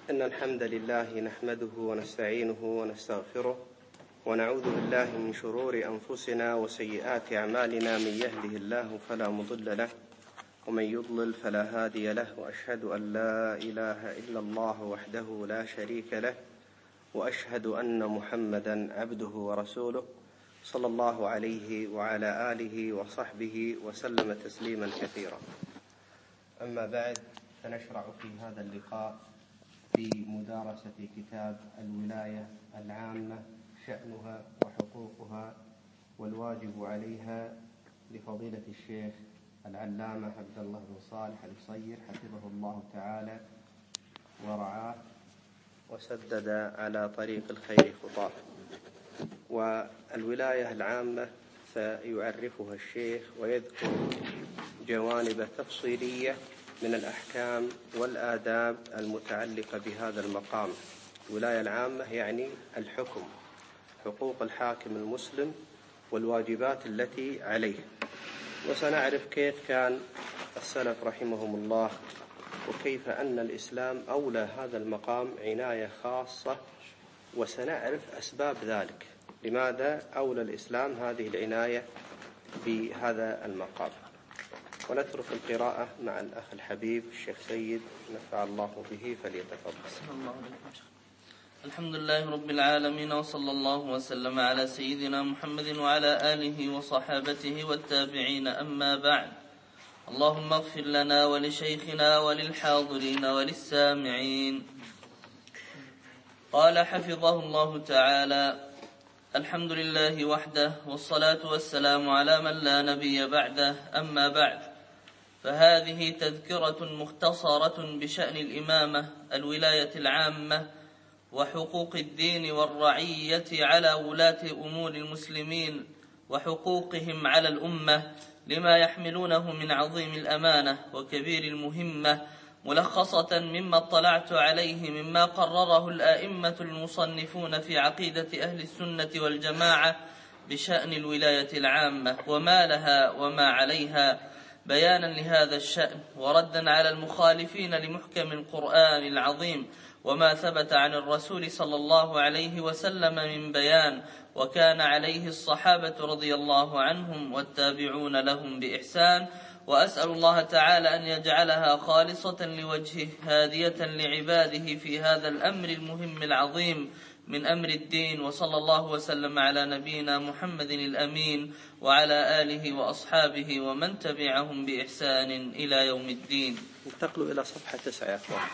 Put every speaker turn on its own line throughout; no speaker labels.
إن الحمد لله نحمده ونستعينه ونستغفره ونعوذ بالله من شرور أنفسنا وسيئات أعمالنا. من يهده الله فلا مضل له ومن يضلل فلا هادي له، وأشهد أن لا إله إلا الله وحده لا شريك له، وأشهد أن محمدا عبده ورسوله صلى الله عليه وعلى آله وصحبه وسلم تسليما كثيرا. أما بعد، فنشرع في هذا اللقاء في مدارسة كتاب الولاية العامة، شأنها وحقوقها والواجب عليها، لفضيلة الشيخ العلامة عبد الله بن صالح القصير حفظه الله تعالى ورعاه وسدد على طريق الخير خطاه. والولاية العامة سيعرفها الشيخ ويذكر جوانب تفصيلية من الأحكام والآداب المتعلقة بهذا المقام. الولاية العامة يعني الحكم، حقوق الحاكم المسلم والواجبات التي عليه. وسنعرف كيف كان السلف رحمهم الله، وكيف أن الإسلام أولى هذا المقام عناية خاصة، وسنعرف أسباب ذلك، لماذا أولى الإسلام هذه العناية بهذا المقام. ونترك القراءة مع الأخ الحبيب الشيخ سيد نفع الله به، فليتفضل.
الحمد لله رب العالمين، وصلى الله وسلم على سيدنا محمد وعلى آله وصحابته والتابعين. أما بعد، اللهم اغفر لنا ولشيخنا وللحاضرين وللسامعين. قال حفظه الله تعالى: الحمد لله وحده، والصلاة والسلام على من لا نبي بعده. أما بعد، فهذه تذكرة مختصرة بشأن الإمامة، الولاية العامة، وحقوق الدين والرعية على ولاة أمور المسلمين، وحقوقهم على الأمة، لما يحملونه من عظيم الأمانة وكبير المهمة، ملخصة مما اطلعت عليه مما قرره الآئمة المصنفون في عقيدة أهل السنة والجماعة بشأن الولاية العامة وما لها وما عليها، بيانا لهذا الشأن وردا على المخالفين لمحكم القرآن العظيم وما ثبت عن الرسول صلى الله عليه وسلم من بيان، وكان عليه الصحابة رضي الله عنهم والتابعون لهم بإحسان. وأسأل الله تعالى أن يجعلها خالصة لوجهه، هادية لعباده في هذا الأمر المهم العظيم من أمر الدين. وصلى الله وسلم على نبينا محمد الأمين وعلى آله وأصحابه ومن تبعهم بإحسان إلى يوم الدين.
انتقلوا إلى صفحة 9 يا أخوان.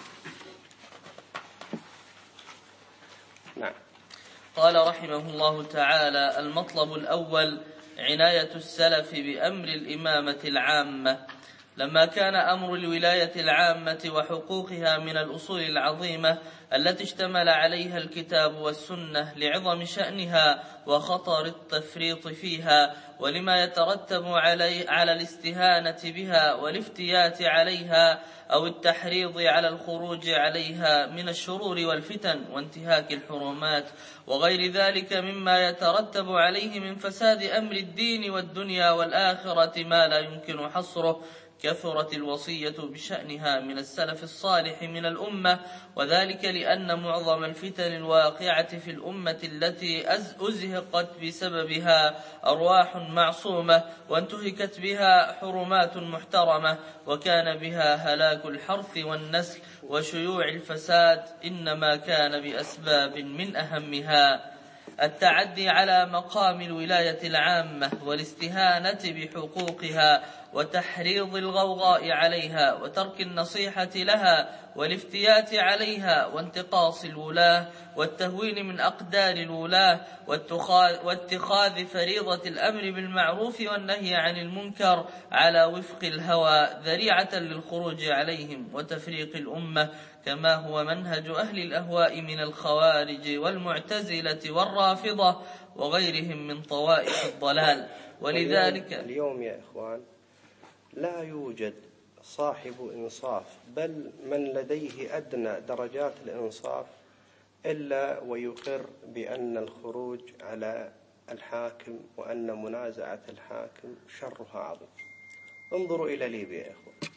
نعم.
قال رحمه الله تعالى: المطلب الأول عناية السلف بأمر الإمامة العامة. لما كان أمر الولاية العامة وحقوقها من الأصول العظيمة التي اشتمل عليها الكتاب والسنة، لعظم شأنها وخطر التفريط فيها، ولما يترتب على الاستهانة بها والافتيات عليها أو التحريض على الخروج عليها من الشرور والفتن وانتهاك الحرمات وغير ذلك مما يترتب عليه من فساد أمر الدين والدنيا والآخرة ما لا يمكن حصره، كثرت الوصية بشأنها من السلف الصالح من الأمة، وذلك لأن معظم الفتن الواقعة في الأمة التي أزهقت بسببها أرواح معصومة وانتهكت بها حرمات محترمة، وكان بها هلاك الحرث والنسل وشيوع الفساد، إنما كان بأسباب من أهمها التعدي على مقام الولاية العامة والاستهانة بحقوقها وتحريض الغوغاء عليها وترك النصيحة لها والافتيات عليها وانتقاص الولاة والتهوين من أقدار الولاة واتخاذ فريضة الأمر بالمعروف والنهي عن المنكر على وفق الهوى ذريعة للخروج عليهم وتفريق الأمة، كما هو منهج أهل الأهواء من الخوارج والمعتزلة والرافضة وغيرهم من طوائف الضلال. ولذلك
اليوم يا إخوان لا يوجد صاحب إنصاف، بل من لديه أدنى درجات الإنصاف، إلا ويقر بأن الخروج على الحاكم وأن منازعة الحاكم شرها عظيم. انظروا إلى ليبيا يا إخوان،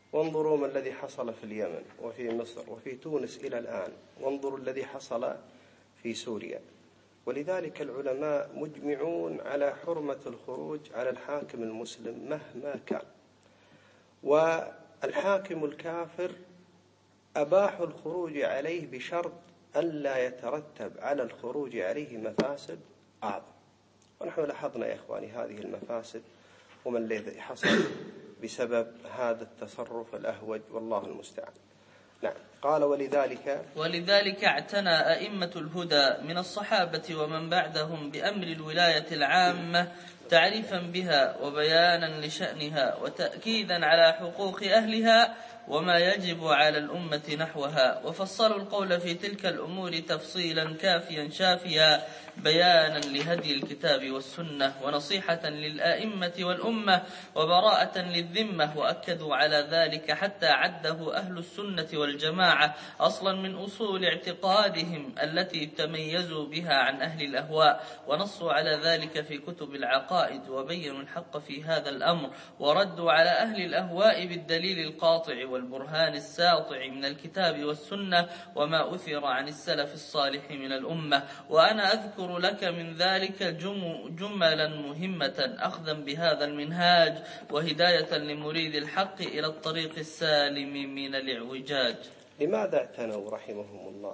وانظروا ما الذي حصل في اليمن وفي مصر وفي تونس إلى الآن، وانظروا الذي حصل في سوريا. ولذلك العلماء مجمعون على حرمة الخروج على الحاكم المسلم مهما كان، والحاكم الكافر أباحوا الخروج عليه بشرط ألا يترتب على الخروج عليه مفاسد أعظم. ونحن لاحظنا يا إخواني هذه المفاسد وما الذي حصل بسبب هذا التصرف الأهوج، والله المستعان. نعم. قال ولذلك
اعتنى أئمة الهدى من الصحابة ومن بعدهم بأمر الولاية العامة تعريفا بها وبيانا لشأنها وتأكيدا على حقوق أهلها وما يجب على الأمة نحوها، وفصلوا القول في تلك الأمور تفصيلا كافيا شافيا بيانا لهدي الكتاب والسنة ونصيحة للآئمة والأمة وبراءة للذمة، وأكدوا على ذلك حتى عده أهل السنة والجماعة أصلا من أصول اعتقادهم التي تميزوا بها عن أهل الأهواء، ونصوا على ذلك في كتب العقائد وبينوا الحق في هذا الأمر، وردوا على أهل الأهواء بالدليل القاطع والبرهان الساطع من الكتاب والسنة وما أثر عن السلف الصالح من الأمة. وأنا أذكر لك من ذلك جملا مهمة أخذا بهذا المنهاج وهداية لمريد الحق إلى الطريق السالم من الاعوجاج.
لماذا اعتنوا رحمهم الله؟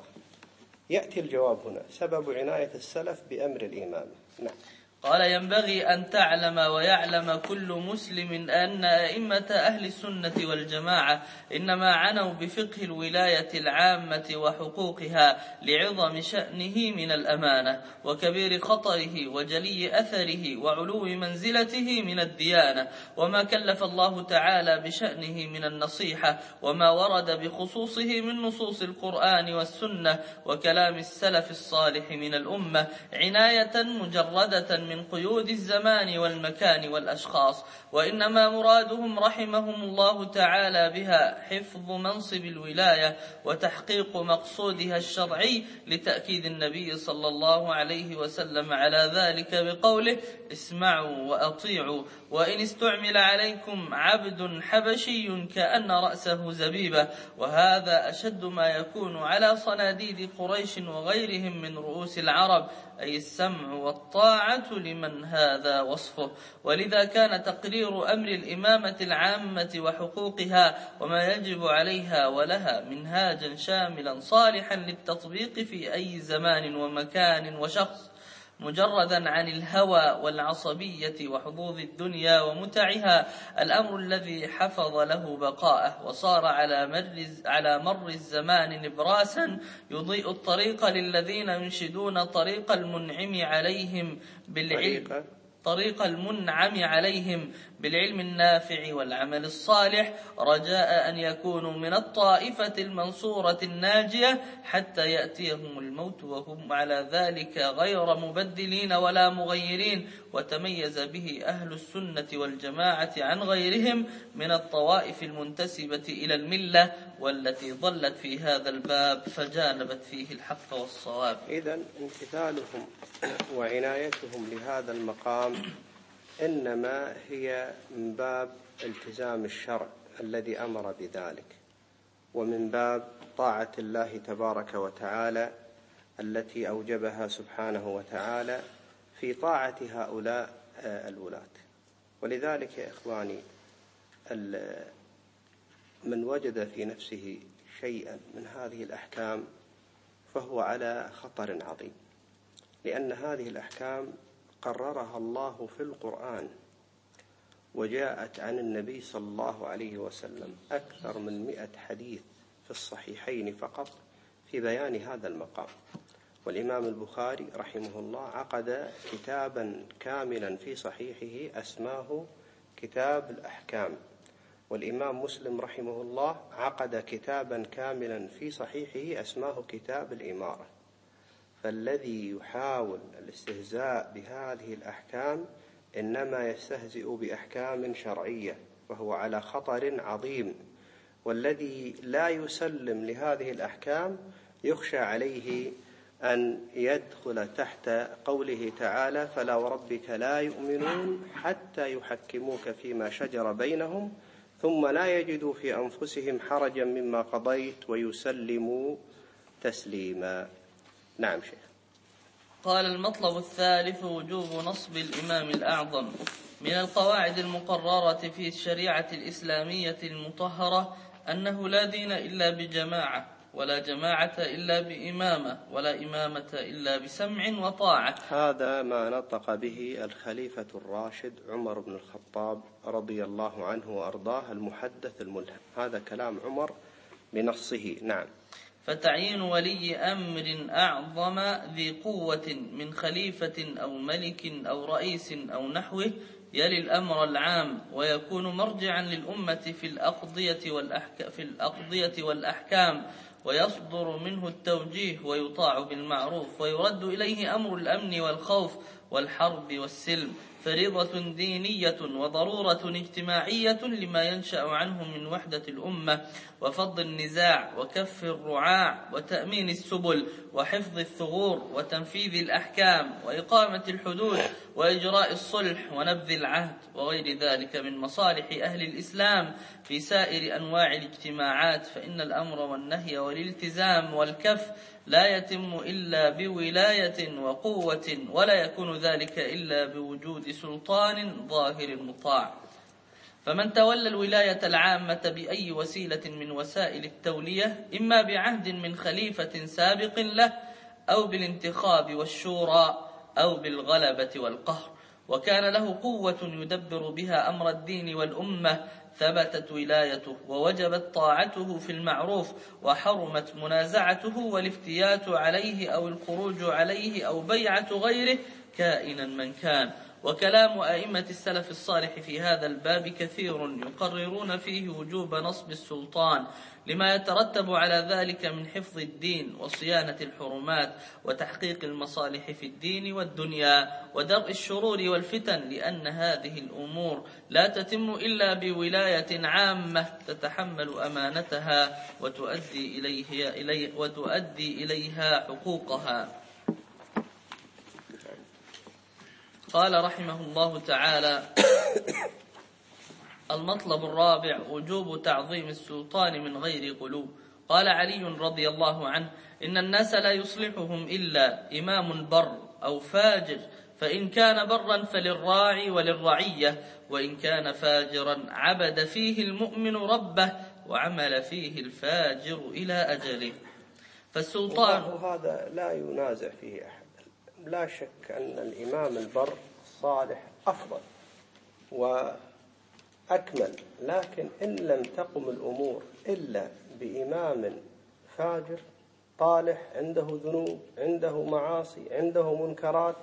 يأتي الجواب هنا: سبب عناية السلف بأمر الإمامة. نعم.
قال: ينبغي أن تعلم ويعلم كل مسلم أن أئمة أهل السنة والجماعة إنما عنوا بفقه الولاية العامة وحقوقها لعظم شأنه من الأمانة وكبير خطره وجلي أثره وعلو منزلته من الديانة، وما كلف الله تعالى بشأنه من النصيحة، وما ورد بخصوصه من نصوص القرآن والسنة وكلام السلف الصالح من الأمة، عناية مجردة من قيود الزمان والمكان والأشخاص، وإنما مرادهم رحمهم الله تعالى بها حفظ منصب الولاية وتحقيق مقصودها الشرعي، لتأكيد النبي صلى الله عليه وسلم على ذلك بقوله: اسمعوا وأطيعوا وإن استعمل عليكم عبد حبشي كأن رأسه زبيبة. وهذا أشد ما يكون على صناديد قريش وغيرهم من رؤوس العرب، أي السمع والطاعة لمن هذا وصفه. ولذا كان تقرير أمر الإمامة العامة وحقوقها وما يجب عليها ولها منهاجا شاملا صالحا للتطبيق في أي زمان ومكان وشخص، مجردا عن الهوى والعصبية وحظوظ الدنيا ومتعها، الأمر الذي حفظ له بقاءه وصار على مر الزمان نبراسا يضيء الطريق للذين ينشدون طريق المنعم عليهم بالعلم النافع والعمل الصالح، رجاء أن يكونوا من الطائفة المنصورة الناجية حتى يأتيهم الموت وهم على ذلك غير مبدلين ولا مغيرين. وتميز به أهل السنة والجماعة عن غيرهم من الطوائف المنتسبة إلى الملة والتي ضلت في هذا الباب فجانبت فيه الحق والصواب.
إذن امتثالهم وعنايتهم لهذا المقام إنما هي من باب التزام الشرع الذي أمر بذلك، ومن باب طاعة الله تبارك وتعالى التي أوجبها سبحانه وتعالى في طاعة هؤلاء الولاة. ولذلك يا إخواني، من وجد في نفسه شيئا من هذه الأحكام فهو على خطر عظيم، لأن هذه الأحكام قررها الله في القرآن وجاءت عن النبي صلى الله عليه وسلم أكثر من 100 حديث في الصحيحين فقط في بيان هذا المقام. والإمام البخاري رحمه الله عقد كتابا كاملا في صحيحه أسماه كتاب الأحكام، والإمام مسلم رحمه الله عقد كتابا كاملا في صحيحه أسماه كتاب الإمارة. فالذي يحاول الاستهزاء بهذه الأحكام إنما يستهزئ بأحكام شرعية، فهو على خطر عظيم. والذي لا يسلم لهذه الأحكام يخشى عليه أن يدخل تحت قوله تعالى: فلا وربك لا يؤمنون حتى يحكموك فيما شجر بينهم ثم لا يجدوا في أنفسهم حرجا مما قضيت ويسلموا تسليما. نعم شيخ.
قال: المطلب الثالث وجوب نصب الإمام الأعظم. من القواعد المقررة في الشريعة الإسلامية المطهرة أنه لا دين إلا بجماعة، ولا جماعة إلا بإمامة، ولا إمامة إلا بسمع وطاعة.
هذا ما نطق به الخليفة الراشد عمر بن الخطاب رضي الله عنه وأرضاه المحدث الملهم. هذا كلام عمر بنصه. نعم.
فتعيين ولي أمر أعظم ذي قوة من خليفة أو ملك أو رئيس أو نحوه يلي الأمر العام، ويكون مرجعا للأمة في الأقضية والأحكام، ويصدر منه التوجيه ويطاع بالمعروف، ويرد إليه أمر الأمن والخوف والحرب والسلم، فريضة دينية وضرورة اجتماعية لما ينشأ عنه من وحدة الأمة وفض النزاع وكف الرعاع وتأمين السبل وحفظ الثغور وتنفيذ الأحكام وإقامة الحدود وإجراء الصلح ونبذ العهد وغير ذلك من مصالح أهل الإسلام في سائر أنواع الاجتماعات. فإن الأمر والنهي والالتزام والكف لا يتم إلا بولاية وقوة، ولا يكون ذلك إلا بوجود سلطان ظاهر مطاع. فمن تولى الولاية العامة بأي وسيلة من وسائل التولية، إما بعهد من خليفة سابق له، أو بالانتخاب والشورى، أو بالغلبة والقهر، وكان له قوة يدبر بها أمر الدين والأمة، ثبتت ولايته ووجبت طاعته في المعروف، وحرمت منازعته والافتيات عليه أو الخروج عليه أو بيعة غيره كائنا من كان. وكلام أئمة السلف الصالح في هذا الباب كثير، يقررون فيه وجوب نصب السلطان لما يترتب على ذلك من حفظ الدين وصيانة الحرمات وتحقيق المصالح في الدين والدنيا ودرء الشرور والفتن، لأن هذه الأمور لا تتم إلا بولاية عامة تتحمل أمانتها وتؤدي إليها حقوقها. قال رحمه الله تعالى: المطلب الرابع وجوب تعظيم السلطان من غير غلو. قال علي رضي الله عنه: إن الناس لا يصلحهم إلا إمام بر أو فاجر، فإن كان برا فللراعي وللرعية، وإن كان فاجرا عبد فيه المؤمن ربه وعمل فيه الفاجر إلى أجله. فالسلطان
هذا لا ينازع فيه أحد، لا شك أن الإمام البر الصالح أفضل وأكمل، لكن إن لم تقم الأمور إلا بإمام فاجر طالح عنده ذنوب، عنده معاصي، عنده منكرات،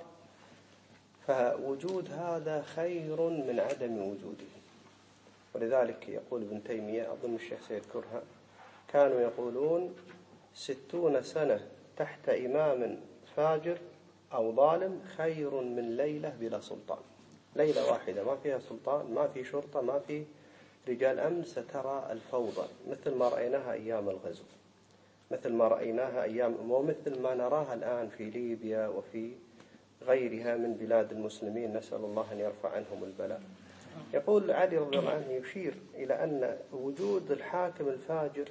فوجود هذا خير من عدم وجوده. ولذلك يقول ابن تيمية، أظن الشيخ سيذكرها، كانوا يقولون 60 سنة تحت إمام فاجر أو ظالم خير من ليلة بلا سلطان. ليلة واحدة ما فيها سلطان، ما في شرطة، ما في رجال أمن، سترى الفوضى مثل ما رأيناها أيام الغزو، مثل ما رأيناها أيام، ومثل ما نراها الآن في ليبيا وفي غيرها من بلاد المسلمين، نسأل الله أن يرفع عنهم البلاء. يقول علي رضي الله عنه يشير إلى أن وجود الحاكم الفاجر،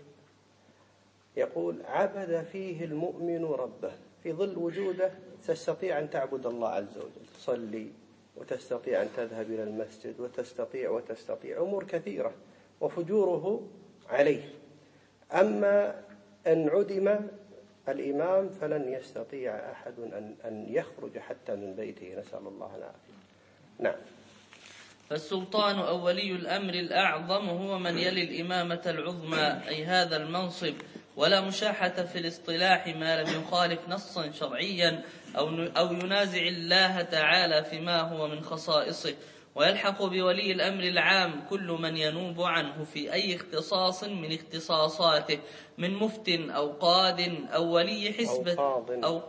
يقول عبد فيه المؤمن ربه، في ظل وجوده تستطيع أن تعبد الله عز وجل، تصلي وتستطيع أن تذهب إلى المسجد وتستطيع أمور كثيرة، وفجوره عليه. أما أن عدم الإمام فلن يستطيع أحد أن يخرج حتى من بيته، نسأل الله العافية. نعم.
فالسلطان أو ولي الأمر الأعظم هو من يلي الإمامة العظمى، أي هذا المنصب، ولا مشاحة في الاصطلاح ما لم يخالف نصا شرعيا أو ينازع الله تعالى فيما هو من خصائصه. ويلحق بولي الأمر العام كل من ينوب عنه في أي اختصاص من اختصاصاته، من مفت أو قاد أو ولي حسبة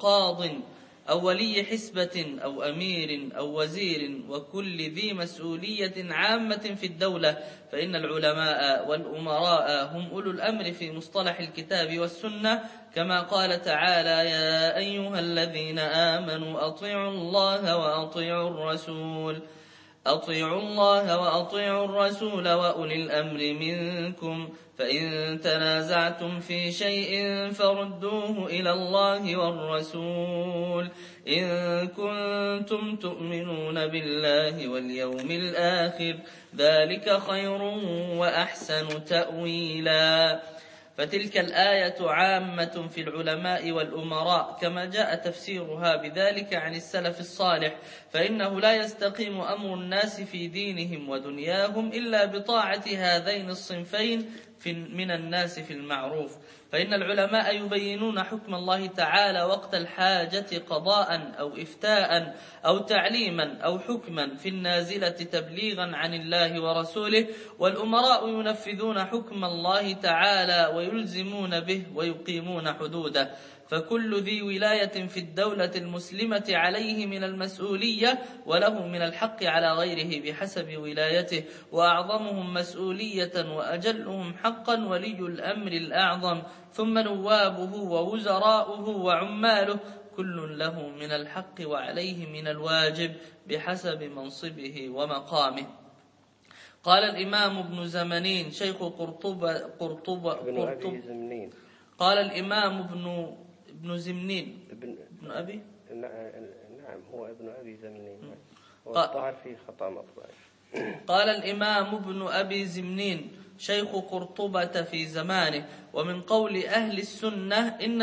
أو ولي حسبة أو أمير أو وزير، وكل ذي مسؤولية عامة في الدولة، فإن العلماء والأمراء هم أولو الأمر في مصطلح الكتاب والسنة، كما قال تعالى: يا أيها الذين آمنوا أطيعوا الله وأطيعوا الرسول. أطيعوا الله وأطيعوا الرسول وأولي الأمر منكم فإن تنازعتم في شيء فردوه إلى الله والرسول إن كنتم تؤمنون بالله واليوم الآخر ذلك خير وأحسن تأويلا. فتلك الآية عامة في العلماء والأمراء كما جاء تفسيرها بذلك عن السلف الصالح، فإنه لا يستقيم أمر الناس في دينهم ودنياهم إلا بطاعة هذين الصنفين من الناس في المعروف. فإن العلماء يبينون حكم الله تعالى وقت الحاجة قضاء أو إفتاء أو تعليما أو حكما في النازلة تبليغا عن الله ورسوله، والأمراء ينفذون حكم الله تعالى ويلزمون به ويقيمون حدوده. فكل ذي ولاية في الدولة المسلمة عليه من المسؤولية وله من الحق على غيره بحسب ولايته، وأعظمهم مسؤولية وأجلهم حقا ولي الأمر الأعظم، ثم نوابه ووزراؤه وعماله، كل له من الحق وعليه من الواجب بحسب منصبه ومقامه. قال الإمام ابن زمنين شيخ قرطبة قال الإمام ابن زمنين ابن أبي
نعم هو ابن أبي زمنين والظاهر فيه خطأ مطبعي.
قال الإمام ابن أبي زمنين شيخ قرطبة في زمانه: ومن قول أهل السنة إن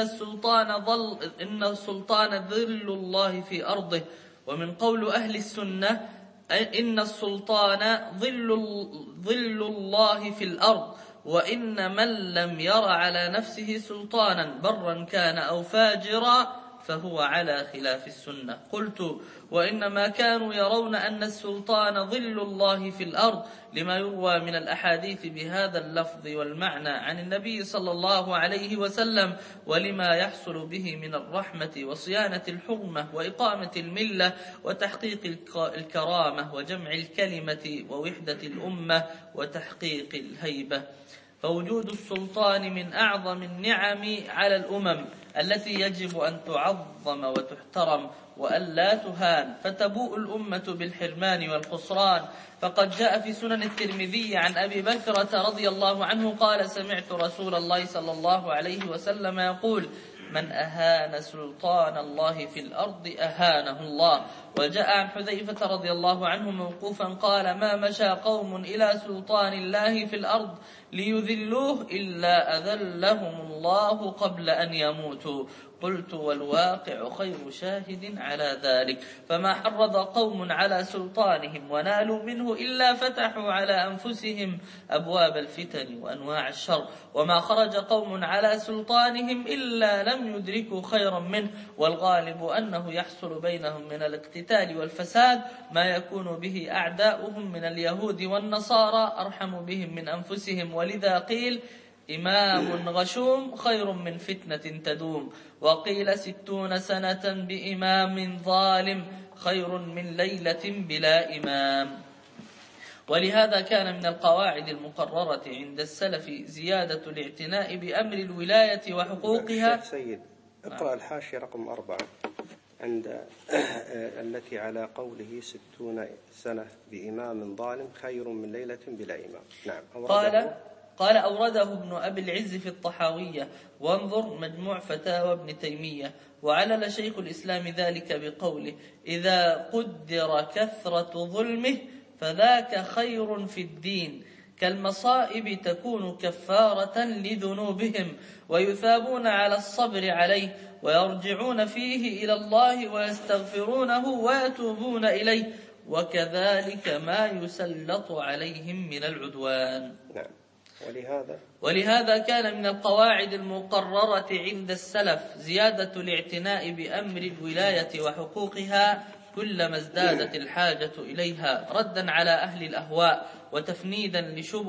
السلطان ظل الله في أرضه. ومن قول أهل السنة إن السلطان ظل الله في الأرض، وإن من لم ير على نفسه سلطانا برا كان أو فاجرا فهو على خلاف السنة. قلت: وإنما كانوا يرون أن السلطان ظل الله في الأرض لما يروى من الأحاديث بهذا اللفظ والمعنى عن النبي صلى الله عليه وسلم، ولما يحصل به من الرحمة وصيانة الحرمة وإقامة الملة وتحقيق الكرامة وجمع الكلمة ووحدة الأمة وتحقيق الهيبة. فوجود السلطان من أعظم النعم على الأمم التي يجب أن تعظم وتحترم وأن لا تهان، فتبوء الأمة بالحرمان والخسران. فقد جاء في سنن الترمذي عن أبي بكرة رضي الله عنه قال: سمعت رسول الله صلى الله عليه وسلم يقول: من أهان سلطان الله في الأرض أهانه الله. وجاء عن حذيفة رضي الله عنه موقوفا قال: ما مشى قوم إلى سلطان الله في الأرض ليذلوه إلا أذلهم الله قبل أن يموتوا. قلت: والواقع خير شاهد على ذلك. فما حرض قوم على سلطانهم ونالوا منه إلا فتحوا على أنفسهم أبواب الفتن وأنواع الشر، وما خرج قوم على سلطانهم إلا لم يدركوا خيرا منه، والغالب أنه يحصل بينهم من الاقتتال والفساد ما يكون به أعداؤهم من اليهود والنصارى أرحم بهم من أنفسهم. ولذا قيل: إمام غشوم خير من فتنة تدوم. وقيل: 60 سنة بإمام ظالم خير من ليلة بلا إمام. ولهذا كان من القواعد المقررة عند السلف زيادة الاعتناء بأمر الولاية وحقوقها.
سيد اقرأ الحاشية رقم 4 عند التي على قوله 60 سنة بإمام ظالم خير من ليلة بلا إمام. نعم.
قال أورده ابن أبي العز في الطحاوية، وانظر مجموع فتاوى ابن تيمية. وعلل شيخ الإسلام ذلك بقوله: إذا قدر كثرة ظلمه فذاك خير في الدين، كالمصائب تكون كفارة لذنوبهم ويثابون على الصبر عليه ويرجعون فيه إلى الله ويستغفرونه ويتوبون إليه، وكذلك ما يسلط عليهم من العدوان.
نعم.
ولهذا كان من القواعد المقررة عند السلف زيادة الاعتناء بأمر الولاية وحقوقها كلما ازدادت الحاجة إليها، ردا على أهل الأهواء وتفنيدا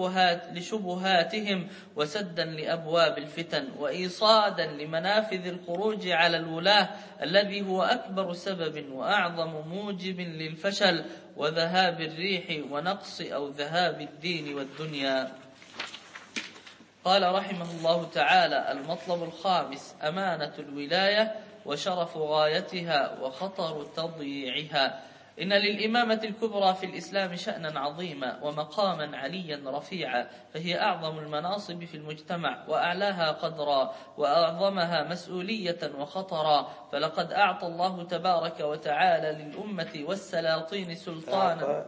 لشبهاتهم وسدا لأبواب الفتن وإيصادا لمنافذ الخروج على الولاة، الذي هو أكبر سبب وأعظم موجب للفشل وذهاب الريح ونقص أو ذهاب الدين والدنيا. قال رحمه الله تعالى: المطلب الخامس: أمانة الولاية وشرف غايتها وخطر تضييعها. إن للإمامة الكبرى في الإسلام شأنا عظيما ومقاما عليا رفيعا، فهي أعظم المناصب في المجتمع وأعلاها قدرا وأعظمها مسؤولية وخطرا. فلقد أعطى الله تبارك وتعالى للأمة والسلاطين سلطانا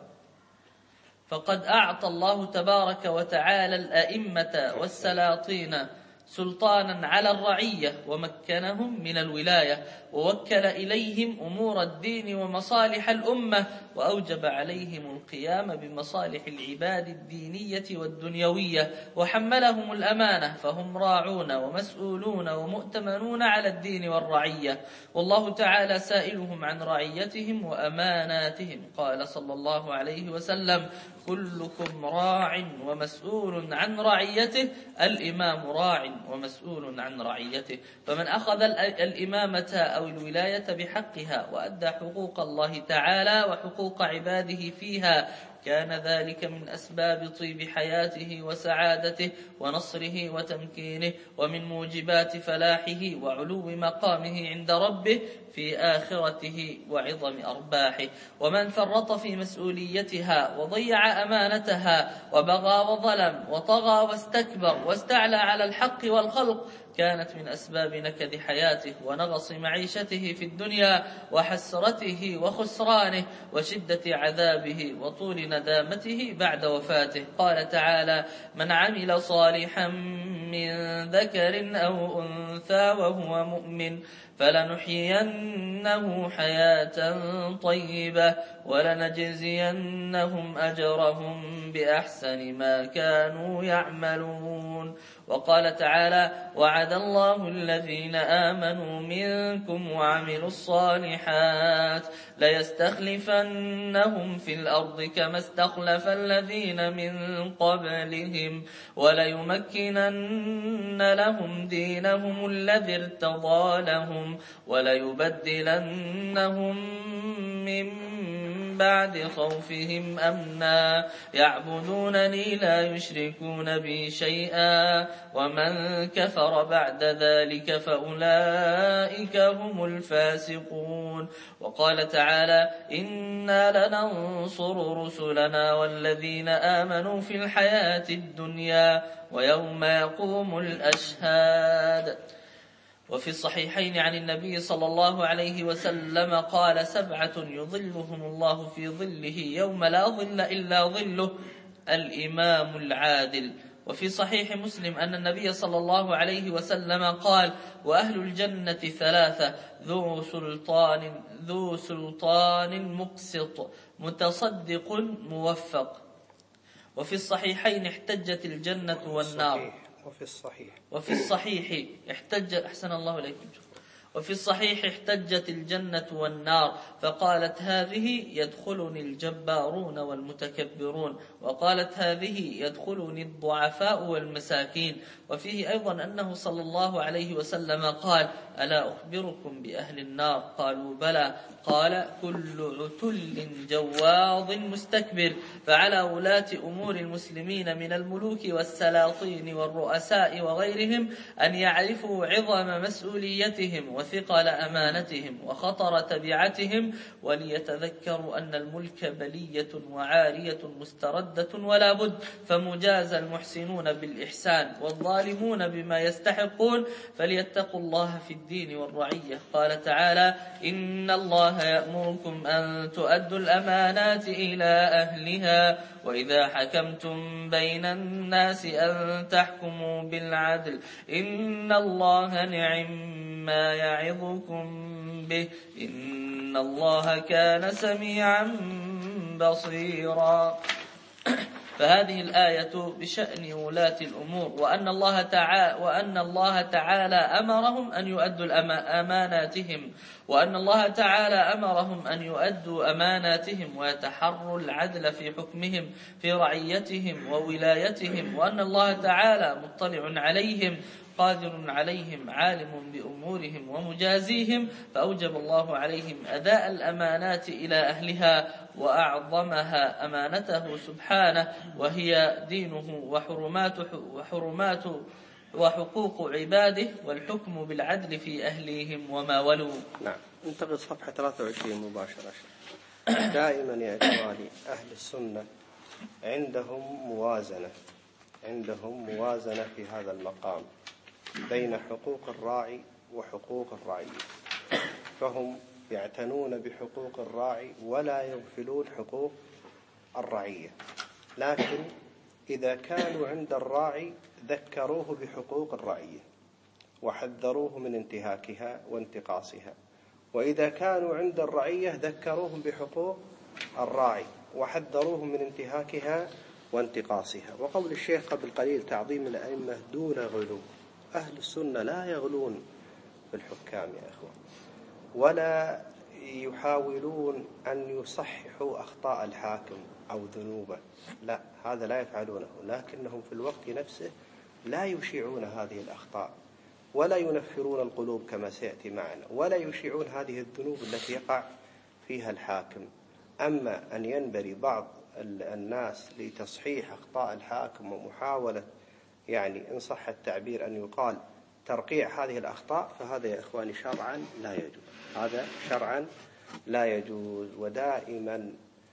فقد أعطى الله تبارك وتعالى الأئمة والسلاطين سلطانا على الرعية ومكنهم من الولاية، ووكل إليهم أمور الدين ومصالح الأمة، وأوجب عليهم القيام بمصالح العباد الدينية والدنيوية، وحملهم الأمانة، فهم راعون ومسؤولون ومؤتمنون على الدين والرعية، والله تعالى سائلهم عن رعيتهم وأماناتهم. قال صلى الله عليه وسلم: كلكم راع ومسؤول عن رعيته، الإمام راع ومسؤول عن رعيته. فمن أخذ الإمامة أو الولاية بحقها وأدى حقوق الله تعالى وحقوق عباده فيها كان ذلك من أسباب طيب حياته وسعادته ونصره وتمكينه، ومن موجبات فلاحه وعلو مقامه عند ربه في آخرته وعظم أرباحه. ومن فرط في مسؤوليتها وضيع أمانتها وبغى وظلم وطغى واستكبر واستعلى على الحق والخلق كانت من أسباب نكد حياته ونغص معيشته في الدنيا وحسرته وخسرانه وشدة عذابه وطول ندامته بعد وفاته. قال تعالى: من عمل صالحا من ذكر أو أنثى وهو مؤمن فلنحيينه حياة طيبة ولنجزينهم أجرهم بأحسن ما كانوا يعملون. وقال تعالى: وعد الله الذين آمنوا منكم وعملوا الصالحات ليستخلفنهم في الأرض كما استخلف الذين من قبلهم وليمكنن لهم دينهم الذي ارتضى لهم وليبدلنهم من بعد خوفهم أمنا يعبدونني لا يشركون بي شيئا ومن كفر بعد ذلك فأولئك هم الفاسقون. وقال تعالى: إنا لننصر رسلنا والذين آمنوا في الحياة الدنيا ويوم يقوم الأشهاد. وفي الصحيحين عن النبي صلى الله عليه وسلم قال: 7 يظلهم الله في ظله يوم لا ظل إلا ظله: الإمام العادل. وفي صحيح مسلم أن النبي صلى الله عليه وسلم قال: وأهل الجنة 3: ذو سلطان مقسط متصدق موفق. وفي الصحيحين احتجت الجنة والنار. وفي الصحيح احتجت الجنة والنار فقالت: هذه يدخلني الجبارون والمتكبرون، وقالت: هذه يدخلني الضعفاء والمساكين. وفيه أيضا أنه صلى الله عليه وسلم قال: ألا أخبركم بأهل النار؟ قالوا: بلى. قال: كل عتل جواظ مستكبر. فعلى ولاة أمور المسلمين من الملوك والسلاطين والرؤساء وغيرهم أن يعرفوا عظم مسؤوليتهم وثقل أمانتهم وخطر تبعتهم، وليتذكروا أن الملك بلية وعارية مستردة ولا بد، فمجاز المحسنون بالإحسان والظالمون بما يستحقون، فليتقوا الله في الدين والرعية. قال تعالى: إن الله يأمركم أن تؤدوا الأمانات إلى أهلها وإذا حكمتم بين الناس أن تحكموا بالعدل إن الله نعم ما يعظكم به إن الله كان سميعا بصيرا. فهذه الآية بشأن ولاة الأمور، وأن الله تعالى أمرهم أن يؤدوا أماناتهم ويتحروا العدل في حكمهم في رعيتهم وولايتهم، وأن الله تعالى مطلع عليهم قادر عليهم عالم بأمورهم ومجازيهم، فأوجب الله عليهم أداء الأمانات إلى أهلها، وأعظمها أمانته سبحانه وهي دينه وحرماته وحقوق عباده والحكم بالعدل في أهليهم وما ولوا.
نعم، انتقد صفحة 23 مباشرة. دائما يا إخواني أهل السنة عندهم موازنة في هذا المقام بين حقوق الراعي وحقوق الرعية، فهم يعتنون بحقوق الراعي ولا يغفلون حقوق الرعية، لكن إذا كانوا عند الراعي ذكروه بحقوق الرعية وحذروه من انتهاكها وانتقاصها، وإذا كانوا عند الرعية ذكروهم بحقوق الراعي وحذروهم من انتهاكها وانتقاصها. وقول الشيخ قبل قليل تعظيم الأئمة دون غلو، أهل السنة لا يغلون في الحكام يا إخوان، ولا يحاولون أن يصححوا أخطاء الحاكم أو ذنوبه، لا، هذا لا يفعلونه، لكنهم في الوقت نفسه لا يشيعون هذه الأخطاء ولا ينفرون القلوب كما سيأتي معنا، ولا يشيعون هذه الذنوب التي يقع فيها الحاكم. أما أن ينبري بعض الناس لتصحيح أخطاء الحاكم ومحاولة يعني إن صح التعبير أن يقال ترقيع هذه الأخطاء، فهذا يا إخواني شرعا لا يجوز، هذا شرعا لا يجوز. ودائما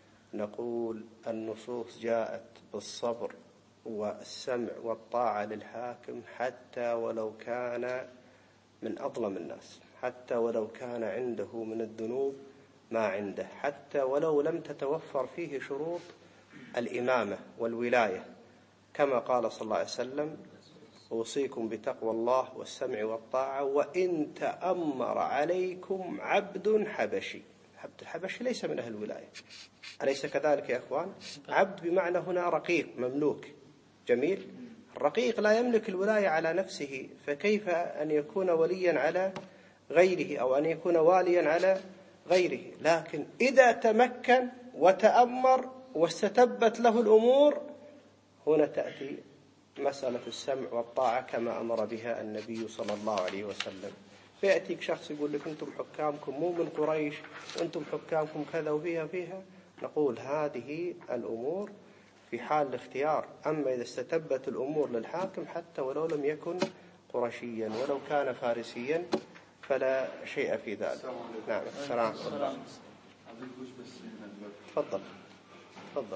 نقول النصوص جاءت بالصبر والسمع والطاعة للحاكم حتى ولو كان من أظلم الناس، حتى ولو كان عنده من الذنوب ما عنده، حتى ولو لم تتوفر فيه شروط الإمامة والولاية، كما قال صلى الله عليه وسلم: أوصيكم بتقوى الله والسمع والطاعة وإن تأمر عليكم عبد حبشي. عبد الحبشي ليس من أهل الولاية، أليس كذلك يا أخوان؟ عبد بمعنى هنا رقيق مملوك. جميل. الرقيق لا يملك الولاية على نفسه، فكيف أن يكون وليا على غيره أو أن يكون واليا على غيره؟ لكن إذا تمكن وتأمر واستتبت له الأمور، هنا تأتي مسألة السمع والطاعة كما أمر بها النبي صلى الله عليه وسلم. فيأتيك شخص يقول لك أنتم حكامكم مو من قريش وأنتم حكامكم كذا وفيها، نقول هذه الأمور في حال الاختيار، أما إذا استتبت الأمور للحاكم حتى ولو لم يكن قرشيا ولو كان فارسيا فلا شيء في ذلك. نعم. السلام. تفضل.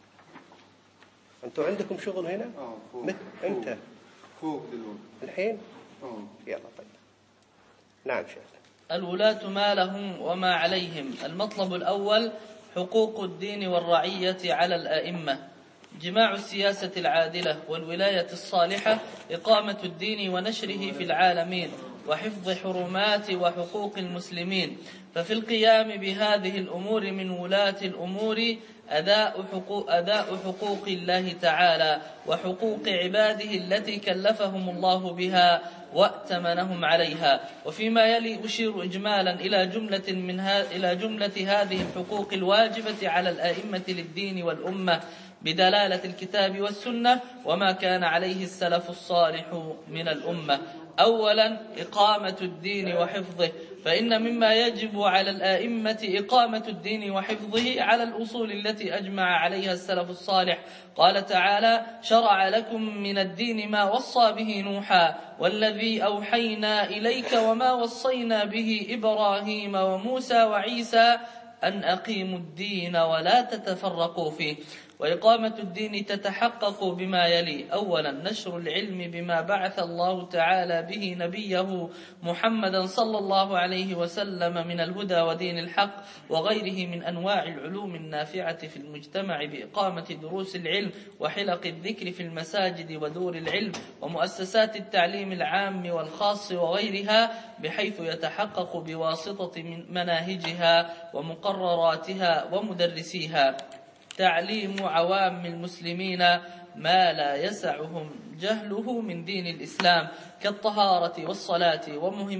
أنتم عندكم شغل هنا؟ أنت
فوق دلوقتي
الحين؟ يلا طيب. نعم شيخ.
الولاة ما لهم وما عليهم. المطلب الأول حقوق الدين والرعية على الأئمة. جماع السياسة العادلة والولاية الصالحة إقامة الدين ونشره في العالمين وحفظ حرمات وحقوق المسلمين. ففي القيام بهذه الأمور من ولاة الأمور أداء حقوق الله تعالى وحقوق عباده التي كلفهم الله بها وأتمنهم عليها. وفيما يلي أشير إجمالا إلى جملة هذه الحقوق الواجبة على الأئمة للدين والأمة بدلالة الكتاب والسنة وما كان عليه السلف الصالح من الأمة. أولا إقامة الدين وحفظه، فإن مما يجب على الآئمة إقامة الدين وحفظه على الأصول التي أجمع عليها السلف الصالح. قال تعالى: شرع لكم من الدين ما وصى به نوحا والذي أوحينا إليك وما وصينا به إبراهيم وموسى وعيسى أن أقيموا الدين ولا تتفرقوا فيه. وإقامة الدين تتحقق بما يلي: أولا نشر العلم بما بعث الله تعالى به نبيه محمدا صلى الله عليه وسلم من الهدى ودين الحق وغيره من أنواع العلوم النافعة في المجتمع بإقامة دروس العلم وحلق الذكر في المساجد ودور العلم ومؤسسات التعليم العام والخاص وغيرها، بحيث يتحقق بواسطة من مناهجها ومقرراتها ومدرسيها تعليم عوام المسلمين ما لا يسعهم جهله من دين الإسلام كالطهارة والصلاة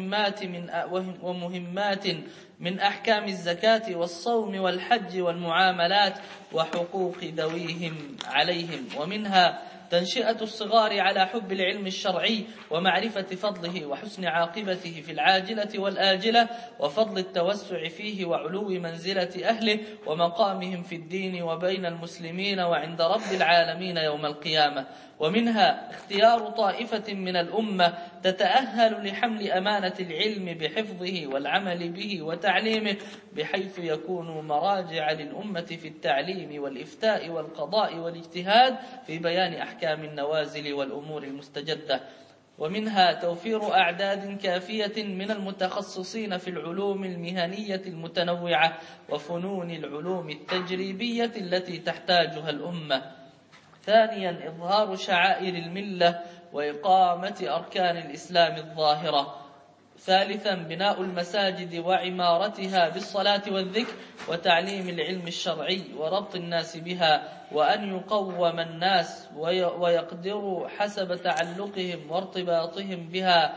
ومهمات من أحكام الزكاة والصوم والحج والمعاملات وحقوق ذويهم عليهم. ومنها تنشئة الصغار على حب العلم الشرعي ومعرفة فضله وحسن عاقبته في العاجلة والآجلة، وفضل التوسع فيه وعلو منزلة أهله ومقامهم في الدين وبين المسلمين وعند رب العالمين يوم القيامة. ومنها اختيار طائفة من الأمة تتأهل لحمل أمانة العلم بحفظه والعمل به وتعليمه، بحيث يكون مراجع للأمة في التعليم والإفتاء والقضاء والاجتهاد في بيان أحكام النوازل والأمور المستجدة. ومنها توفير أعداد كافية من المتخصصين في العلوم المهنية المتنوعة وفنون العلوم التجريبية التي تحتاجها الأمة. ثانيا إظهار شعائر الملة وإقامة أركان الإسلام الظاهرة. ثالثا بناء المساجد وعمارتها بالصلاة والذكر وتعليم العلم الشرعي وربط الناس بها، وأن يقوم الناس ويقدروا حسب تعلقهم وارتباطهم بها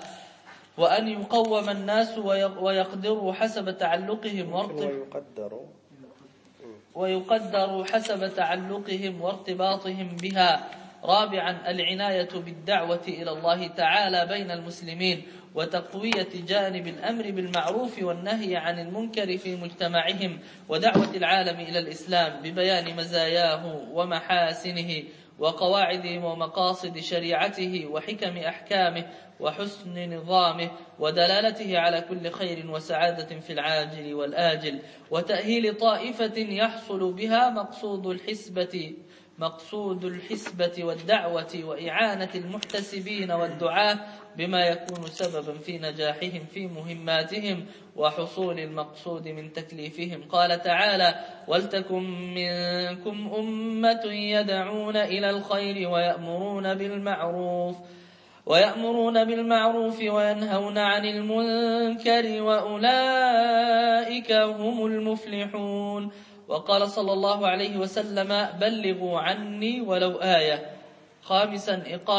ويقدروا حسب تعلقهم وارتباطهم بها. رابعا العناية بالدعوة إلى الله تعالى بين المسلمين وتقوية جانب الأمر بالمعروف والنهي عن المنكر في مجتمعهم، ودعوة العالم إلى الإسلام ببيان مزاياه ومحاسنه وقواعد ومقاصد شريعته وحكم أحكامه وحسن نظامه ودلالته على كل خير وسعادة في العاجل والآجل، وتأهيل طائفة يحصل بها مقصود الحسبة والدعوة وإعانة المحتسبين والدعاة بما يكون سببا في نجاحهم في مهماتهم وحصول المقصود من تكليفهم. قال تعالى: ولتكن منكم أمة يدعون إلى الخير ويأمرون بالمعروف وينهون عن المنكر وأولئك هم المفلحون. وقال صلى الله عليه وسلم: بلغوا عني ولو آية. خامسا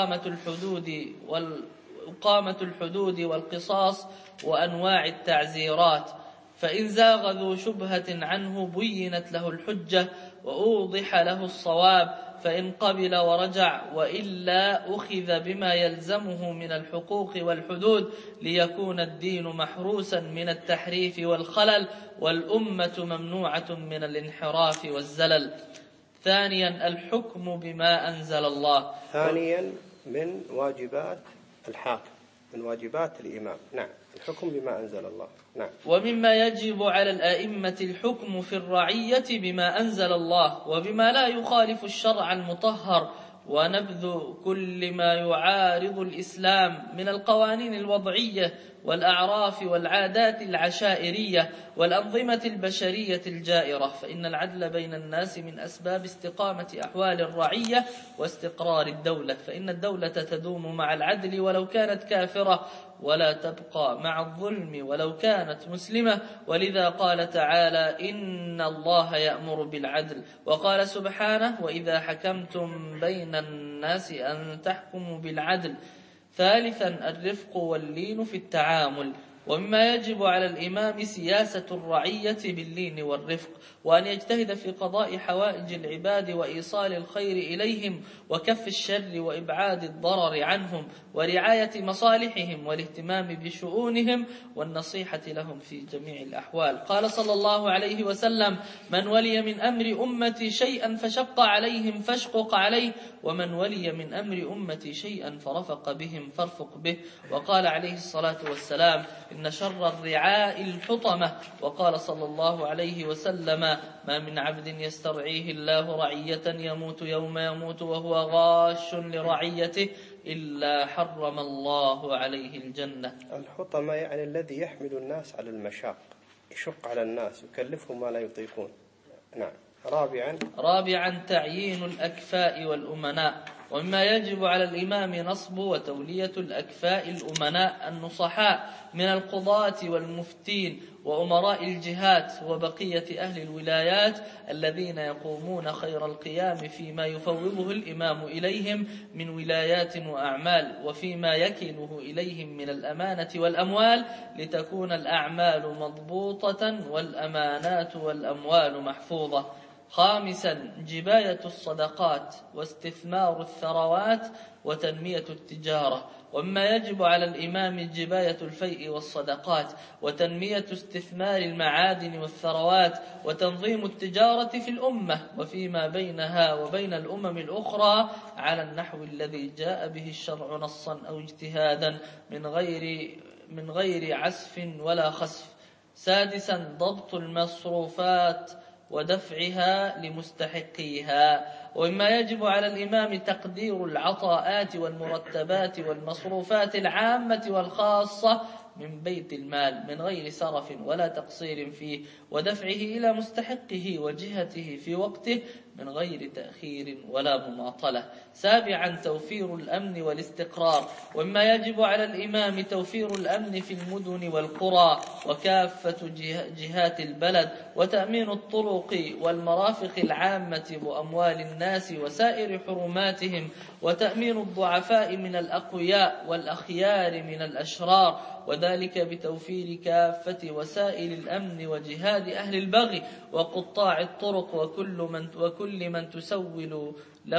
إقامة الحدود والقصاص وأنواع التعزيرات، فإن زاغ ذو شبهة عنه بينت له الحجة وأوضح له الصواب، فإن قبل ورجع، وإلا أخذ بما يلزمه من الحقوق والحدود ليكون الدين محروسا من التحريف والخلل والأمة ممنوعة من الانحراف والزلل. ثانيا الحكم بما أنزل الله.
ثانيا من واجبات الحاكم، من واجبات الإمام. نعم، الحكم بما أنزل الله. نعم.
ومما يجب على الأئمة الحكم في الرعية بما أنزل الله وبما لا يخالف الشرع المطهر، ونبذ كل ما يعارض الإسلام من القوانين الوضعية والأعراف والعادات العشائرية والأنظمة البشرية الجائرة، فإن العدل بين الناس من أسباب استقامة أحوال الرعية واستقرار الدولة، فإن الدولة تدوم مع العدل ولو كانت كافرة، ولا تبقى مع الظلم ولو كانت مسلمة. ولذا قال تعالى: إن الله يأمر بالعدل. وقال سبحانه: وإذا حكمتم بين الناس أن تحكموا بالعدل. ثالثا الرفق واللين في التعامل. ومما يجب على الإمام سياسة الرعية باللين والرفق، وأن يجتهد في قضاء حوائج العباد وإيصال الخير إليهم وكف الشر وإبعاد الضرر عنهم ورعاية مصالحهم والاهتمام بشؤونهم والنصيحة لهم في جميع الأحوال. قال صلى الله عليه وسلم: من ولي من أمر أمتي شيئا فشق عليهم فاشقق عليه، ومن ولي من أمر أمتي شيئا فرفق بهم فارفق به. وقال عليه الصلاة والسلام: إن شر الرعاء الحطمة. وقال صلى الله عليه وسلم: ما من عبد يسترعيه الله رعية يموت يوم يموت وهو غاش لرعيته إلا حرم الله عليه الجنة.
الحطمة يعني الذي يحمل الناس على المشاق، يشق على الناس، يكلفهم ما لا يطيقون. نعم. رابعا تعيين الأكفاء والأمناء. ومما يجب على الإمام نصب وتولية الأكفاء الأمناء النصحاء من القضاة والمفتين وأمراء الجهات وبقية أهل الولايات الذين يقومون خير القيام فيما يفوضه الإمام إليهم من ولايات وأعمال، وفيما يكله إليهم من الأمانة والأموال، لتكون الأعمال مضبوطة والأمانات والأموال محفوظة.
خامسا جباية الصدقات واستثمار الثروات وتنمية التجارة. ومما يجب على الإمام جباية الفيء والصدقات وتنمية استثمار المعادن والثروات وتنظيم التجارة في الأمة وفيما بينها وبين الأمم الأخرى على النحو الذي جاء به الشرع نصا أو اجتهادا من غير عسف ولا خسف. سادسا ضبط المصروفات ودفعها لمستحقيها. ومما يجب على الإمام تقدير العطاءات والمرتبات والمصروفات العامة والخاصة من بيت المال من غير سرف ولا تقصير فيه، ودفعه إلى مستحقه وجهته في وقته من غير تأخير ولا مماطلة. سابعا توفير الأمن والاستقرار. ومما يجب على الإمام توفير الأمن في المدن والقرى وكافة جهات البلد، وتأمين الطرق والمرافق العامة وأموال الناس وسائر حرماتهم، وتأمين الضعفاء من الأقوياء والأخيار من الأشرار، وذلك بتوفير كافة وسائل الأمن وجهاد أهل البغي وقطاع الطرق وكل من تسول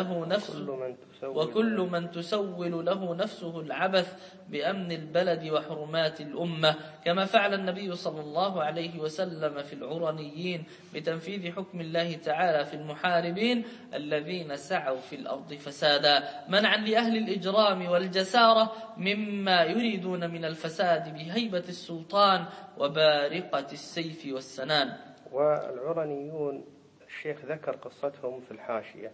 له نفسه العبث بأمن البلد وحرمات الأمة، كما فعل النبي صلى الله عليه وسلم في العرنيين بتنفيذ حكم الله تعالى في المحاربين الذين سعوا في الأرض فسادا، منعا لأهل الإجرام والجسارة مما يريدون من الفساد بهيبة السلطان وبارقة السيف والسنان.
والعرنيون الشيخ ذكر قصتهم في الحاشية،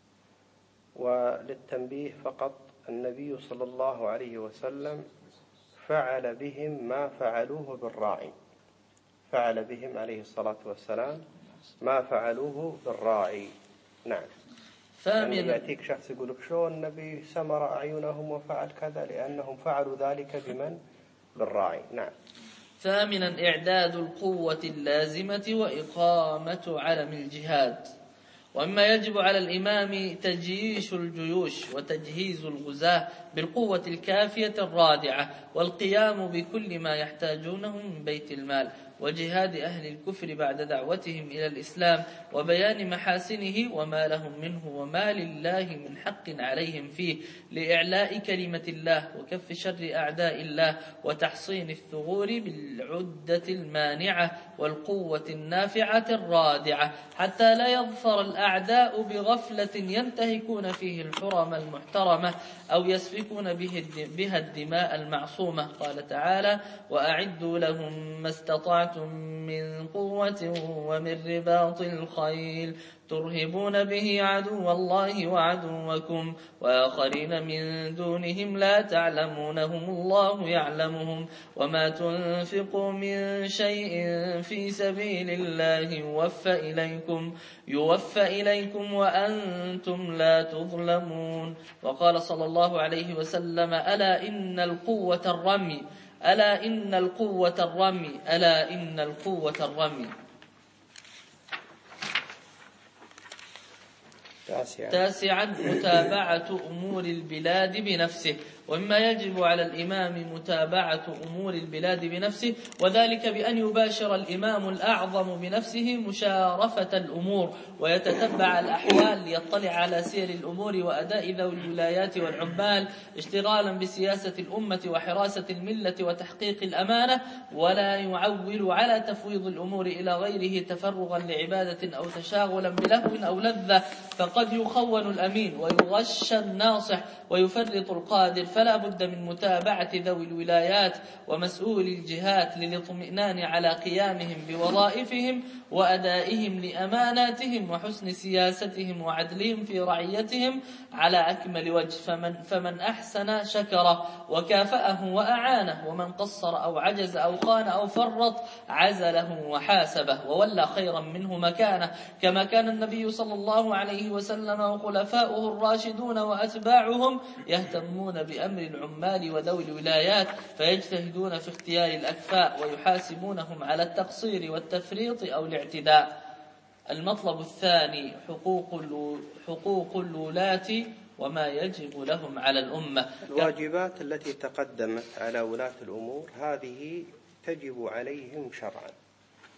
وللتنبيه فقط النبي صلى الله عليه وسلم فعل بهم ما فعلوه بالراعي، فعل بهم عليه الصلاة والسلام ما فعلوه بالراعي. نعم. يعني يأتيك شخص يقول لك شلون النبي سمر أعينهم وفعل كذا، لأنهم فعلوا ذلك بمن؟ بالراعي. نعم.
ثامنا إعداد القوة اللازمة وإقامة علم الجهاد. ومما يجب على الإمام تجييش الجيوش وتجهيز الغزاة بالقوة الكافية الرادعة، والقيام بكل ما يحتاجونه من بيت المال، وجهاد أهل الكفر بعد دعوتهم إلى الإسلام وبيان محاسنه وما لهم منه وما لله من حق عليهم فيه، لإعلاء كلمة الله وكف شر أعداء الله وتحصين الثغور بالعدة المانعة والقوة النافعة الرادعة، حتى لا يظفر الأعداء بغفلة ينتهكون فيه الحرم المحترمة أو يسفكون بها الدماء المعصومة. قال تعالى: وأعدوا لهم ما استطعتم من قوة ومن رباط الخيل ترهبون به عدو الله وعدوكم وآخرين من دونهم لا تعلمونهم الله يعلمهم وما تنفقوا من شيء في سبيل الله يوفى إليكم وأنتم لا تظلمون. وقال صلى الله عليه وسلم: ألا إن القوة الرمي، ألا إن القوة الرمي، ألا إن القوة الرمي. تاسعا متابعة أمور البلاد بنفسه. ومما يجب على الإمام متابعة أمور البلاد بنفسه، وذلك بأن يباشر الإمام الأعظم بنفسه مشارفة الأمور ويتتبع الأحوال ليطلع على سير الأمور وأداء ذوي الولايات والعمال، اشتغالا بسياسة الأمة وحراسة الملة وتحقيق الأمانة، ولا يعول على تفويض الأمور إلى غيره تفرغا لعبادة أو تشاغلا بلهو أو لذة، فقد يخون الأمين ويغش الناصح ويفرط القادر، فلا بد من متابعة ذوي الولايات ومسؤول الجهات للاطمئنان على قيامهم بوظائفهم وأدائهم لأماناتهم وحسن سياستهم وعدلهم في رعيتهم على أكمل وجه، فمن أحسن شكره وكافأه وأعانه، ومن قصر أو عجز أو خان أو فرط عزله وحاسبه وولى خيرا منه مكانه، كما كان النبي صلى الله عليه وسلم وخلفاؤه الراشدون وأتباعهم يهتمون بأمر العمال وذوي الولايات، فيجتهدون في اختيار الأكفاء ويحاسبونهم على التقصير والتفريط أو الاعتداء. المطلب الثاني حقوق الولاة وما يجب لهم على الأمة.
الواجبات التي تقدمت على ولاة الأمور هذه تجب عليهم شرعا،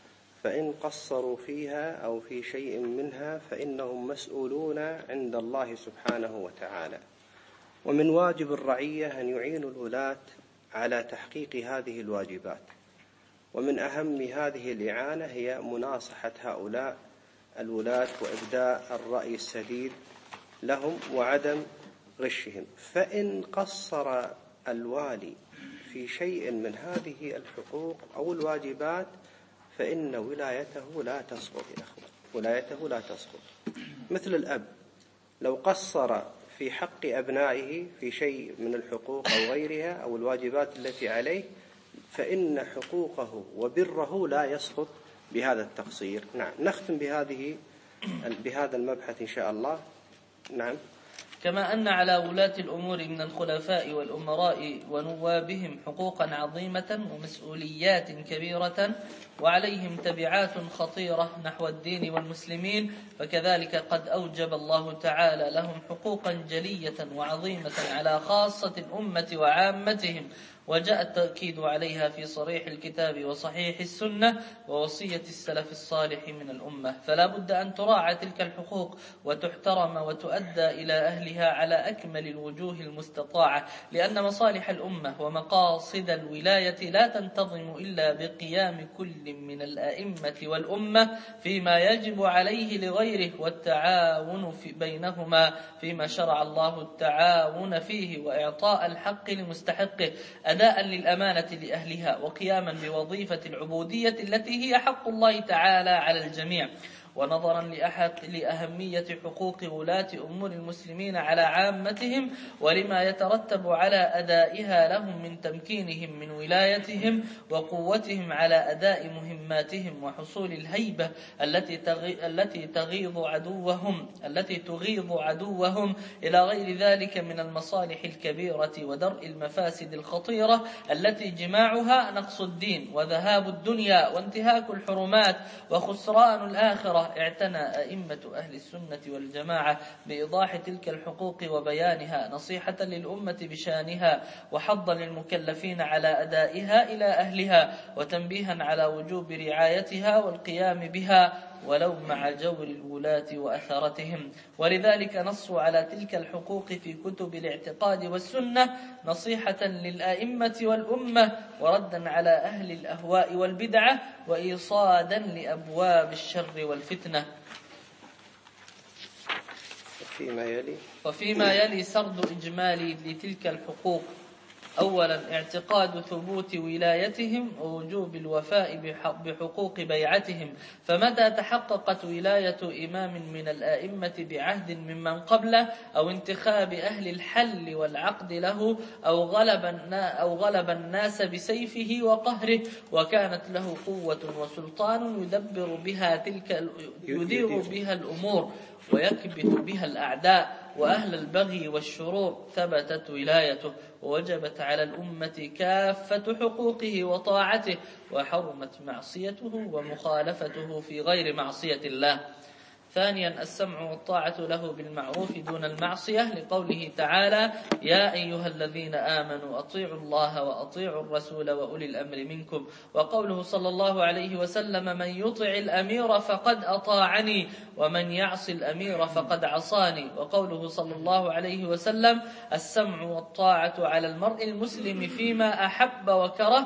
فإن قصروا فيها أو في شيء منها فإنهم مسؤولون عند الله سبحانه وتعالى. ومن واجب الرعية أن يعينوا الولاة على تحقيق هذه الواجبات، ومن أهم هذه الإعانة هي مناصحة هؤلاء الولاة وإبداء الرأي السديد لهم وعدم غشهم. فإن قصر الوالي في شيء من هذه الحقوق أو الواجبات فإن ولايته لا تسقط يا أخوان، ولايته لا تسقط. مثل الأب لو قصر في حق أبنائه في شيء من الحقوق أو غيرها أو الواجبات التي عليه فإن حقوقه وبره لا يسقط بهذا التقصير. نعم، نختم بهذا المبحث إن شاء الله. نعم.
كما أن على ولاة الأمور من الخلفاء والأمراء ونوابهم حقوقا عظيمة ومسؤوليات كبيرة وعليهم تبعات خطيرة نحو الدين والمسلمين، فكذلك قد أوجب الله تعالى لهم حقوقا جلية وعظيمة على خاصة الأمة وعامتهم، وجاء التأكيد عليها في صريح الكتاب وصحيح السنة ووصية السلف الصالح من الأمة. فلا بد أن تراعى تلك الحقوق وتحترم وتؤدى إلى أهلها على أكمل الوجوه المستطاعة، لأن مصالح الأمة ومقاصد الولاية لا تنتظم إلا بقيام كل من الأئمة والأمة فيما يجب عليه لغيره، والتعاون بينهما فيما شرع الله التعاون فيه، وإعطاء الحق لمستحقه أداء للأمانة لأهلها، وقياما بوظيفة العبودية التي هي حق الله تعالى على الجميع. ونظرا لأهمية حقوق ولاة أمور المسلمين على عامتهم ولما يترتب على أدائها لهم من تمكينهم من ولايتهم وقوتهم على أداء مهماتهم وحصول الهيبة التي تغيظ عدوهم إلى غير ذلك من المصالح الكبيرة ودرء المفاسد الخطيرة التي جماعها نقص الدين وذهاب الدنيا وانتهاك الحرمات وخسران الآخرة، اعتنى أئمة أهل السنة والجماعة بإيضاح تلك الحقوق وبيانها نصيحة للأمة بشانها، وحضا للمكلفين على أدائها إلى أهلها، وتنبيها على وجوب رعايتها والقيام بها ولو مع جور الولاة وأثرتهم. ولذلك نصوا على تلك الحقوق في كتب الاعتقاد والسنة نصيحة للأئمة والأمة وردا على أهل الأهواء والبدعة وإيصادا لأبواب الشر والفتنة. وفيما يلي سرد إجمالي لتلك الحقوق: أولا، اعتقاد ثبوت ولايتهم ووجوب الوفاء بحقوق بيعتهم، فمتى تحققت ولاية إمام من الآئمة بعهد ممن قبله أو انتخاب أهل الحل والعقد له أو غلب الناس بسيفه وقهره وكانت له قوة وسلطان يدير بها الأمور ويكبت بها الأعداء وأهل البغي والشرور، ثبتت ولايته ووجبت على الأمة كافة حقوقه وطاعته، وحرمت معصيته ومخالفته في غير معصية الله. ثانيا، السمع والطاعة له بالمعروف دون المعصية، لقوله تعالى: يا أيها الذين آمنوا أطيعوا الله وأطيعوا الرسول وأولي الأمر منكم، وقوله صلى الله عليه وسلم: من يطع الأمير فقد أطاعني ومن يعص الأمير فقد عصاني، وقوله صلى الله عليه وسلم: السمع والطاعة على المرء المسلم فيما أحب وكره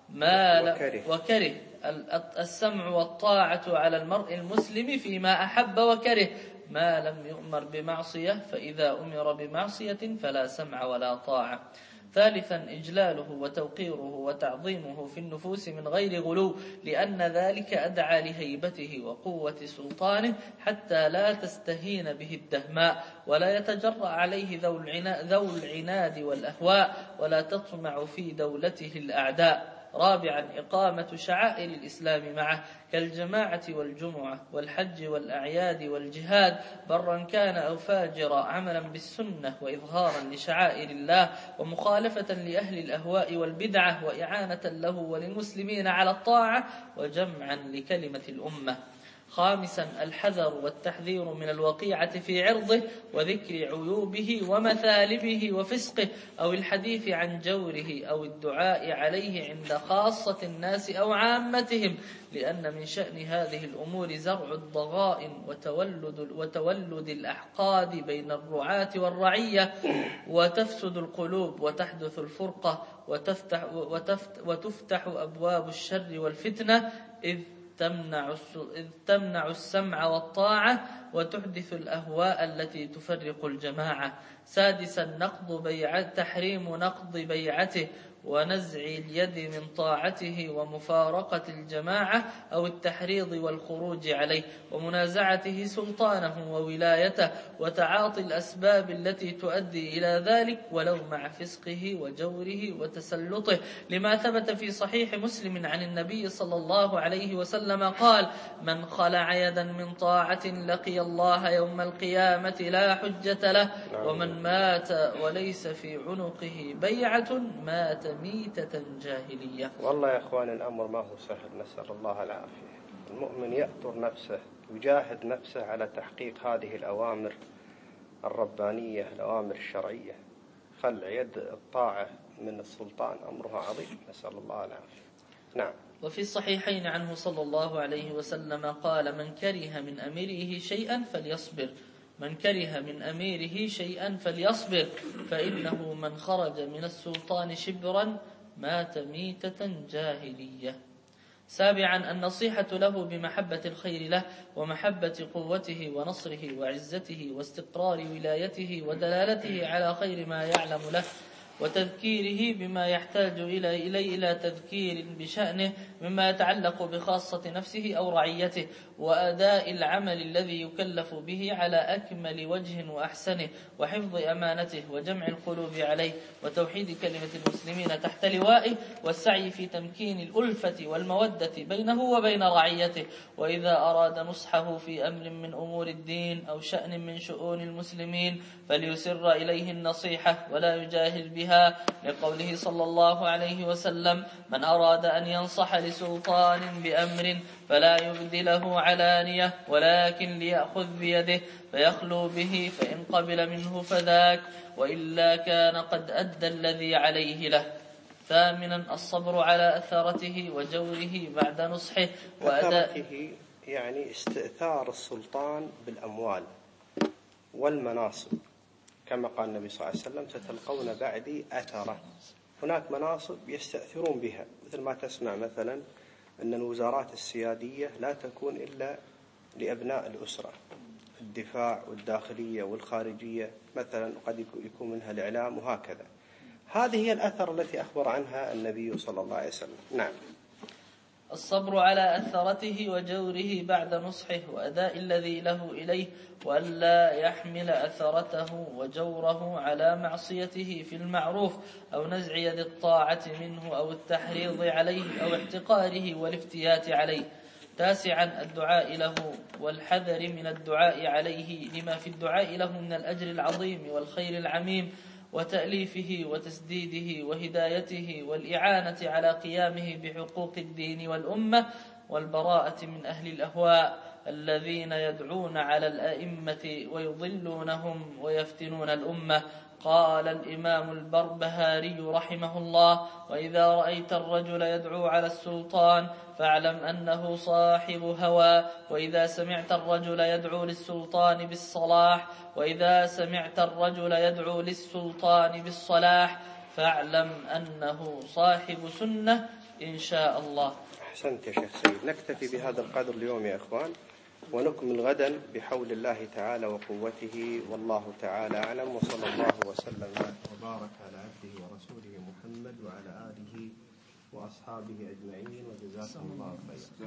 السمع والطاعة على المرء المسلم فيما أحب وكره ما لم يؤمر بمعصية، فإذا أمر بمعصية فلا سمع ولا طاعة. ثالثا، إجلاله وتوقيره وتعظيمه في النفوس من غير غلو، لأن ذلك أدعى لهيبته وقوة سلطانه حتى لا تستهين به الدهماء ولا يتجرأ عليه ذو العناد والأهواء ولا تطمع في دولته الأعداء. رابعا، إقامة شعائر الإسلام معه كالجماعة والجمعة والحج والأعياد والجهاد، برا كان أو فاجرا، عملا بالسنة وإظهارا لشعائر الله ومخالفة لأهل الأهواء والبدعة وإعانة له وللمسلمين على الطاعة وجمعا لكلمة الأمة. خامسا الحذر والتحذير من الوقيعة في عرضه وذكر عيوبه ومثالبه وفسقه أو الحديث عن جوره أو الدعاء عليه عند خاصة الناس أو عامتهم، لأن من شأن هذه الأمور زرع الضغائن وتولد الأحقاد بين الرعاة والرعية، وتفسد القلوب وتحدث الفرقة وتفتح أبواب الشر والفتنة، إذ تمنع السمع والطاعة وتحدث الأهواء التي تفرق الجماعة. سادسا تحريم نقض بيعته ونزع اليد من طاعته ومفارقة الجماعة أو التحريض والخروج عليه ومنازعته سلطانه وولايته وتعاطي الأسباب التي تؤدي إلى ذلك ولو مع فسقه وجوره وتسلطه، لما ثبت في صحيح مسلم عن النبي صلى الله عليه وسلم قال: من خلع يدا من طاعة لقي الله يوم القيامة لا حجة له، ومن مات وليس في عنقه بيعة مات ميتة جاهلية.
والله يا أخوان الأمر ما هو سهل، نسأل الله العافية. المؤمن يأطر نفسه، يجاهد نفسه على تحقيق هذه الأوامر الربانية، الأوامر الشرعية. خلع يد الطاعة من السلطان أمرها عظيم، نسأل الله العافية. نعم.
وفي الصحيحين عنه صلى الله عليه وسلم قال: من كره من أميره شيئا فليصبر، من كره من أميره شيئا فليصبر، فإنه من خرج من السلطان شبرا مات ميتة جاهلية. سابعا النصيحة له بمحبة الخير له ومحبة قوته ونصره وعزته واستقرار ولايته ودلالته على خير ما يعلم له، وتذكيره بما يحتاج إلى تذكير بشأنه مما يتعلق بخاصة نفسه أو رعيته، وأداء العمل الذي يكلف به على أكمل وجه وأحسنه، وحفظ أمانته وجمع القلوب عليه، وتوحيد كلمة المسلمين تحت لوائه، والسعي في تمكين الألفة والمودة بينه وبين رعيته. وإذا أراد نصحه في أمر من أمور الدين أو شأن من شؤون المسلمين فليسر إليه النصيحة ولا يجاهل بها، لقوله صلى الله عليه وسلم: من أراد أن ينصح لسلطان بأمر فلا يبدله علانية ولكن ليأخذ بيده فيخلو به، فإن قبل منه فذاك، وإلا كان قد أدى الذي عليه له. ثامنا الصبر على أثرته وجوره بعد نصحه
أثرته يعني استئثار السلطان بالأموال والمناصب، كما قال النبي صلى الله عليه وسلم: ستلقون بعدي أثرة. هناك مناصب يستأثرون بها، مثل ما تسمع مثلا أن الوزارات السيادية لا تكون إلا لأبناء الأسرة، الدفاع والداخلية والخارجية مثلا، قد يكون منها الإعلام وهكذا. هذه هي الأثر التي أخبر عنها النبي صلى الله عليه وسلم. نعم.
الصبر على أثرته وجوره بعد نصحه وأداء الذي له إليه، وألا يحمل أثرته وجوره على معصيته في المعروف أو نزع يد الطاعة منه أو التحريض عليه أو احتقاره والافتيات عليه. تاسعا الدعاء له والحذر من الدعاء عليه لما في الدعاء له من الأجر العظيم والخير العميم، وتأليفه وتسديده وهدايته والإعانة على قيامه بحقوق الدين والأمة، والبراءة من أهل الأهواء الذين يدعون على الأئمة ويضلونهم ويفتنون الأمة. قال الإمام البربهاري رحمه الله: وإذا رأيت الرجل يدعو على السلطان فاعلم أنه صاحب هوى، وإذا سمعت الرجل يدعو للسلطان بالصلاح فاعلم أنه صاحب سنة إن شاء الله.
أحسنت يا شيخ سيد. نكتفي بهذا القدر اليوم يا إخوان، ونكمل غدا بحول الله تعالى وقوته، والله تعالى أعلم. وصلى الله وسلم وبارك على عبده ورسوله محمد وعلى آله وأصحابه أجمعين، وجزاكم الله خيرا.